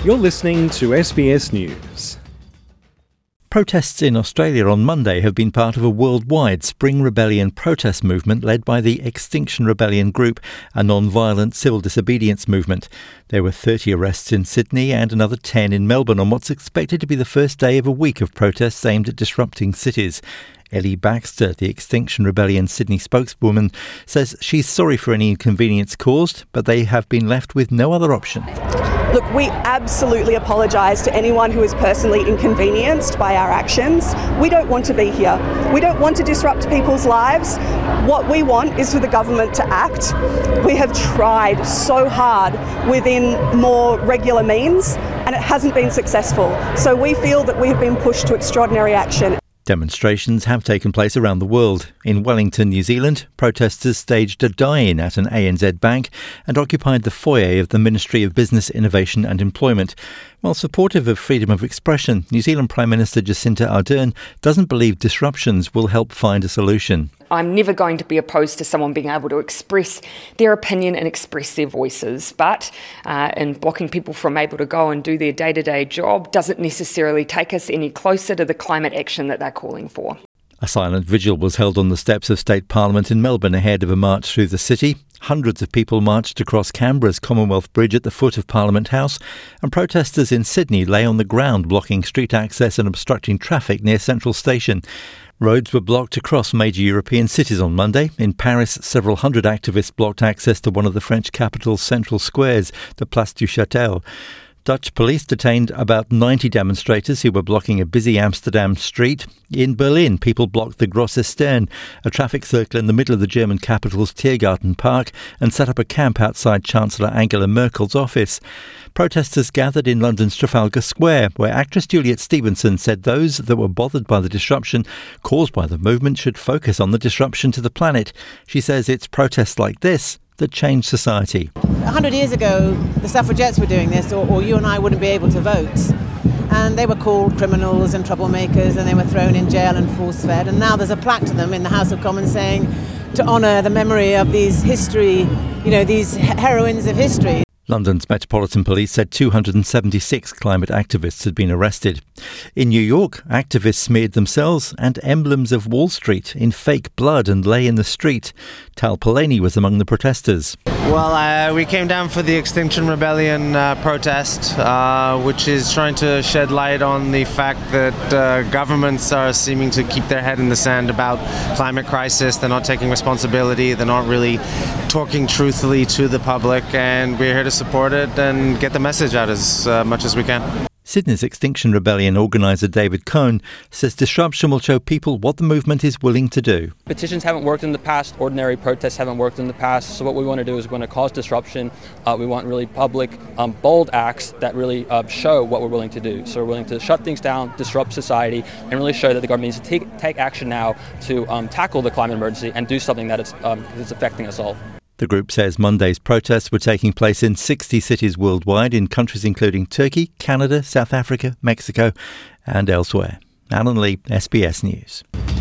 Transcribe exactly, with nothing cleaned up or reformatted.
You're listening to S B S News. Protests in Australia on Monday have been part of a worldwide Spring Rebellion protest movement led by the Extinction Rebellion Group, a non-violent civil disobedience movement. There were thirty arrests in Sydney and another ten in Melbourne on what's expected to be the first day of a week of protests aimed at disrupting cities. Ellie Baxter, the Extinction Rebellion Sydney spokeswoman, says she's sorry for any inconvenience caused, but they have been left with no other option. Look, we absolutely apologise to anyone who is personally inconvenienced by our actions. We don't want to be here. We don't want to disrupt people's lives. What we want is for the government to act. We have tried so hard within more regular means, and it hasn't been successful. So we feel that we have been pushed to extraordinary action. Demonstrations have taken place around the world. In Wellington, New Zealand, protesters staged a die-in at an A N Z bank and occupied the foyer of the Ministry of Business, Innovation and Employment. While supportive of freedom of expression, New Zealand Prime Minister Jacinda Ardern doesn't believe disruptions will help find a solution. I'm never going to be opposed to someone being able to express their opinion and express their voices, but uh, in blocking people from able to go and do their day-to-day job doesn't necessarily take us any closer to the climate action that they're calling for. A silent vigil was held on the steps of State Parliament in Melbourne ahead of a march through the city. Hundreds of people marched across Canberra's Commonwealth Bridge at the foot of Parliament House, and protesters in Sydney lay on the ground blocking street access and obstructing traffic near Central Station. Roads were blocked across major European cities on Monday. In Paris, several hundred activists blocked access to one of the French capital's central squares, the Place du Château. Dutch police detained about ninety demonstrators who were blocking a busy Amsterdam street. In Berlin, people blocked the Grosser Stern, a traffic circle in the middle of the German capital's Tiergarten Park, and set up a camp outside Chancellor Angela Merkel's office. Protesters gathered in London's Trafalgar Square, where actress Juliet Stevenson said those that were bothered by the disruption caused by the movement should focus on the disruption to the planet. She says it's protests like this that change society. A hundred years ago, the suffragettes were doing this, or, or you and I wouldn't be able to vote. And they were called criminals and troublemakers, and they were thrown in jail and force-fed. And now there's a plaque to them in the House of Commons saying to honour the memory of these history, you know, these heroines of history. London's Metropolitan Police said two hundred seventy-six climate activists had been arrested. In New York, activists smeared themselves and emblems of Wall Street in fake blood and lay in the street. Tal Polanyi was among the protesters. Well, uh, we came down for the Extinction Rebellion uh, protest, uh, which is trying to shed light on the fact that uh, governments are seeming to keep their head in the sand about climate crisis. They're not taking responsibility. They're not really talking truthfully to the public, and we're here to support it and get the message out as uh, much as we can. Sydney's Extinction Rebellion organiser David Cohn says disruption will show people what the movement is willing to do. Petitions haven't worked in the past, ordinary protests haven't worked in the past, so what we want to do is we're going to cause disruption. Uh, we want really public, um, bold acts that really uh, show what we're willing to do. So we're willing to shut things down, disrupt society, and really show that the government needs to take, take action now to um, tackle the climate emergency and do something that is um, that's affecting us all. The group says Monday's protests were taking place in sixty cities worldwide in countries including Turkey, Canada, South Africa, Mexico and elsewhere. Alan Lee, S B S News.